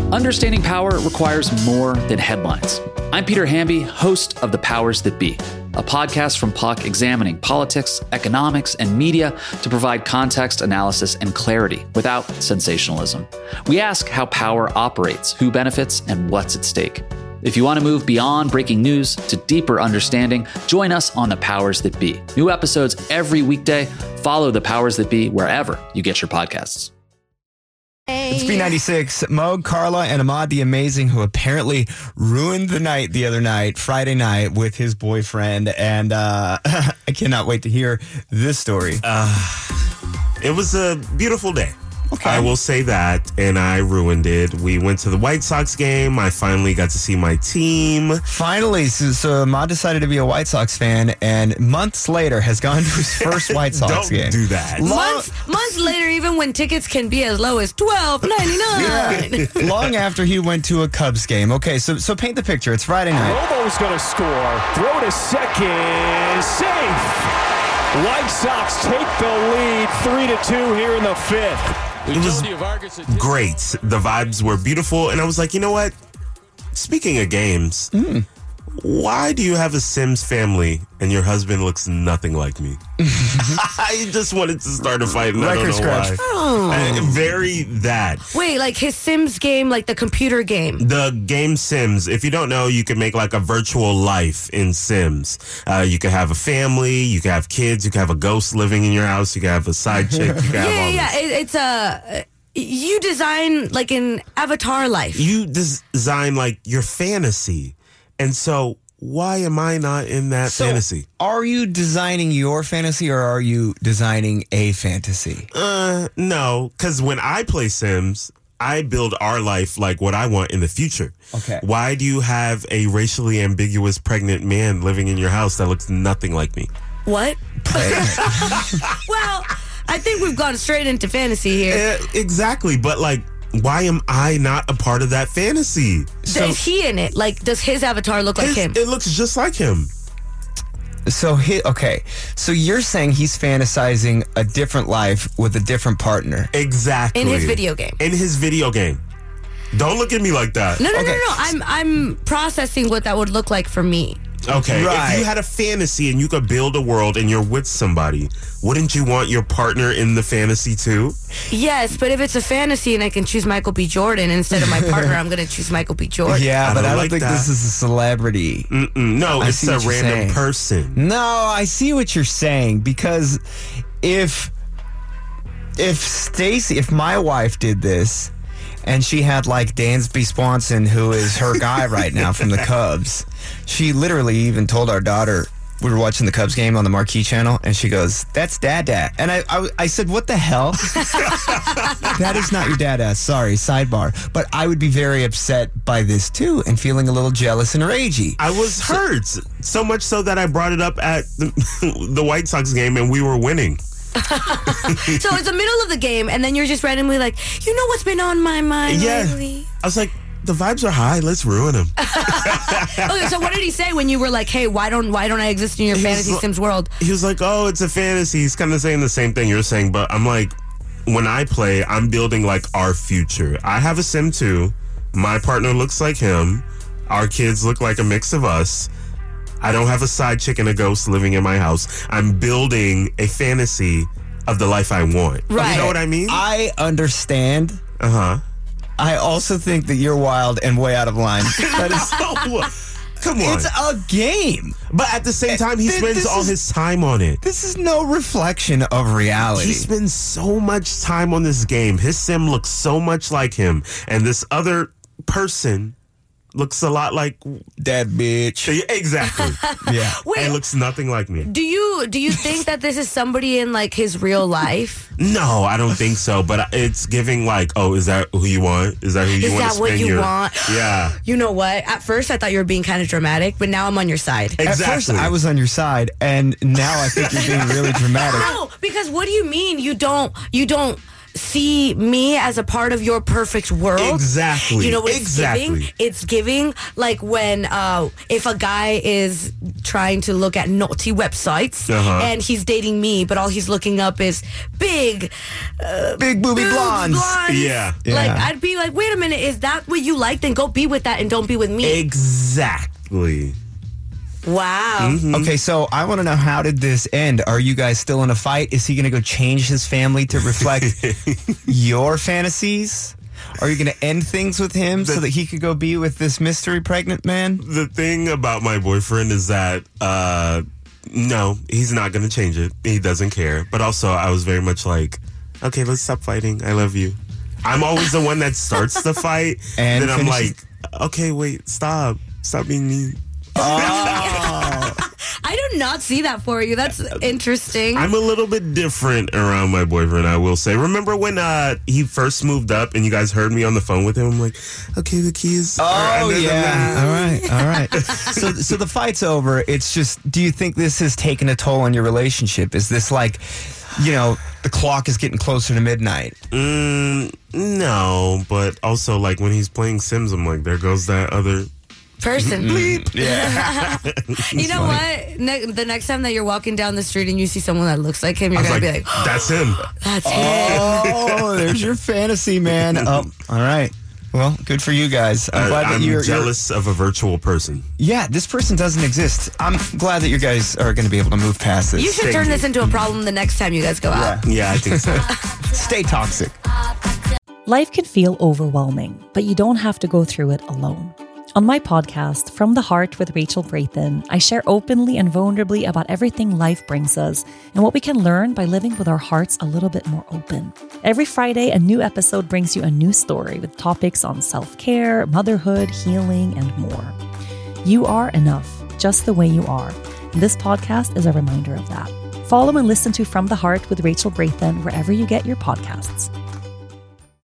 Understanding power requires more than headlines. I'm Peter Hamby, host of The Powers That Be, a podcast from Puck examining politics, economics, and media to provide context, analysis, and clarity without sensationalism. We ask how power operates, who benefits, and what's at stake. If you want to move beyond breaking news to deeper understanding, join us on The Powers That Be. New episodes every weekday. Follow The Powers That Be wherever you get your podcasts. It's B96. Mo, Carla, and Ahmad the Amazing, who apparently ruined the night the other night, Friday night, with his boyfriend. And I cannot wait to hear this story. It was a beautiful day. Okay. I will say that, and I ruined it. We went to the White Sox game. I finally got to see my team. Finally, so Ahmad decided to be a White Sox fan, and months later has gone to his first White Sox game. Don't do that. Months later, even when tickets can be as low as $12.99. Long after he went to a Cubs game. Okay, so paint the picture. It's Friday night. Romo's going to score. Throw to second. Safe. White Sox take the lead 3-2 here in the fifth. It was great. The vibes were beautiful. And I was like, you know what? Speaking of games, why do you have a Sims family and your husband looks nothing like me? I just wanted to start a fight and I don't know scratch. why. Very that. Wait, like his Sims game, like the computer game? The game Sims, if you don't know, you can make like a virtual life in Sims. You can have a family, you can have kids, you can have a ghost living in your house, you can have a side chick, you can have all this. It's a... You design like an avatar life. You design like your fantasy. And so why am I not in that fantasy? Are you designing your fantasy or are you designing a fantasy? No, because when I play Sims, I build our life like what I want in the future. Okay. Why do you have a racially ambiguous pregnant man living in your house that looks nothing like me? What? Well, I think we've gone straight into fantasy here. Exactly, but like, why am I not a part of that fantasy? Is he in it? Like, does his avatar look like him? It looks just like him. So you're saying he's fantasizing a different life with a different partner. Exactly. In his video game. In his video game. Don't look at me like that. No. I'm processing what that would look like for me. Okay, right. If you had a fantasy and you could build a world and you're with somebody, wouldn't you want your partner in the fantasy too? Yes, but if it's a fantasy and I can choose Michael B. Jordan instead of my partner, I'm going to choose Michael B. Jordan. Yeah, but I don't like think that. this is a celebrity. No, it's a random person. No, I see what you're saying, because if my wife did this and she had like Dansby Swanson, who is her guy right now from the Cubs, she literally even told our daughter, we were watching the Cubs game on the Marquee channel, and she goes, "That's Dad." And I said, "What the hell?" That is not your dad. Sorry, sidebar. But I would be very upset by this too, and feeling a little jealous and ragey. I was hurt, so much so that I brought it up at the White Sox game, and we were winning. So it's the middle of the game, and then you're just randomly like, you know what's been on my mind lately? I was like, the vibes are high. Let's ruin them. Okay, so what did he say when you were like, hey, why don't I exist in your fantasy Sims world? He was like, oh, it's a fantasy. He's kind of saying the same thing you're saying, but I'm like, when I play, I'm building like our future. I have a Sim too. My partner looks like him. Our kids look like a mix of us. I don't have a side chick and a ghost living in my house. I'm building a fantasy of the life I want. Right. You know what I mean? I understand. I also think that you're wild and way out of line. That is, come on. It's a game. But at the same time, he spends all his time on it. This is no reflection of reality. He spends so much time on this game. His Sim looks so much like him. And this other person looks a lot like that bitch. Exactly. Yeah. Wait, and looks nothing like me. do you think that this is somebody in like his real life? No, I don't think so. But it's giving like, oh, is that who you want? Is that who you want to spend what you your... want? Yeah. You know what? At first, I thought you were being kind of dramatic, but now I'm on your side. Exactly. At first, I was on your side, and now I think you're being really dramatic. No, because what do you mean you don't see me as a part of your perfect world. Exactly. You know what Exactly. it's giving? It's giving like when if a guy is trying to look at naughty websites and he's dating me, but all he's looking up is big Big booby blondes. Yeah. Like, I'd be like, wait a minute, is that what you like? Then go be with that and don't be with me. Exactly. Wow. Okay, so I want to know, how did this end? Are you guys still in a fight? Is he going to go change his family to reflect your fantasies? Are you going to end things with him so that he could go be with this mystery pregnant man? The thing about my boyfriend is that, no, he's not going to change it. He doesn't care. But also, I was very much like, okay, let's stop fighting. I love you. I'm always the one that starts the fight. And then I'm finishes- like, okay, wait, stop. Stop being mean. I do not see that for you. That's interesting. I'm a little bit different around my boyfriend, I will say. Remember when he first moved up and you guys heard me on the phone with him? I'm like, okay, the keys. Oh, yeah. All right. So the fight's over. It's just, do you think this has taken a toll on your relationship? Is this like, you know, the clock is getting closer to midnight? No, but also, like, when he's playing Sims, I'm like, there goes that other... person. Yeah. You know what? The next time that you're walking down the street and you see someone that looks like him, you're going to be like, that's him. that's him. Oh, there's your fantasy, man. Oh, all right. Well, good for you guys. I'm glad that I'm you're jealous of a virtual person. Yeah, this person doesn't exist. I'm glad that you guys are going to be able to move past this. You should turn this into a problem the next time you guys go out. Yeah, I think so. Stay toxic. Life can feel overwhelming, but you don't have to go through it alone. On my podcast, From the Heart with Rachel Brayton, I share openly and vulnerably about everything life brings us and what we can learn by living with our hearts a little bit more open. Every Friday, a new episode brings you a new story with topics on self-care, motherhood, healing, and more. You are enough, just the way you are. And this podcast is a reminder of that. Follow and listen to From the Heart with Rachel Brayton wherever you get your podcasts.